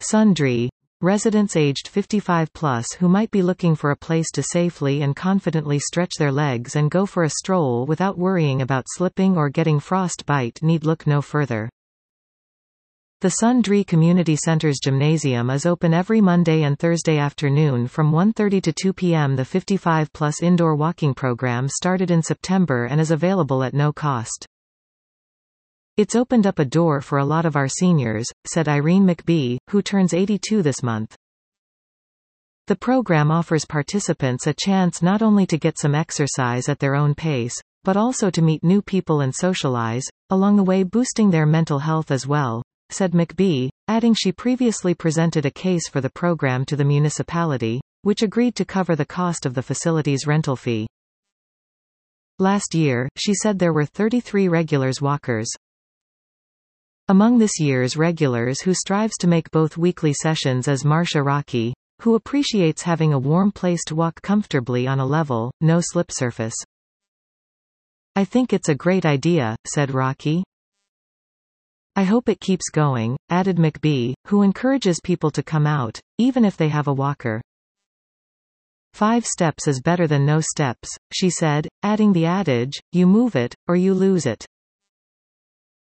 Sundry. Residents aged 55 plus who might be looking for a place to safely and confidently stretch their legs and go for a stroll without worrying about slipping or getting frostbite need look no further. The Sundry Community Center's gymnasium is open every Monday and Thursday afternoon from 1:30 to 2 p.m. The 55-plus indoor walking program started in September and is available at no cost. "It's opened up a door for a lot of our seniors," said Irene McBee, who turns 82 this month. The program offers participants a chance not only to get some exercise at their own pace, but also to meet new people and socialize, along the way boosting their mental health as well, said McBee, adding she previously presented a case for the program to the municipality, which agreed to cover the cost of the facility's rental fee. Last year, she said there were 33 regulars walkers. Among this year's regulars who strives to make both weekly sessions is Marcia Rocky, who appreciates having a warm place to walk comfortably on a level, no-slip surface. "I think it's a great idea," said Rocky. "I hope it keeps going," added McBee, who encourages people to come out, even if they have a walker. "5 steps is better than no steps," she said, adding the adage, "You move it, or you lose it."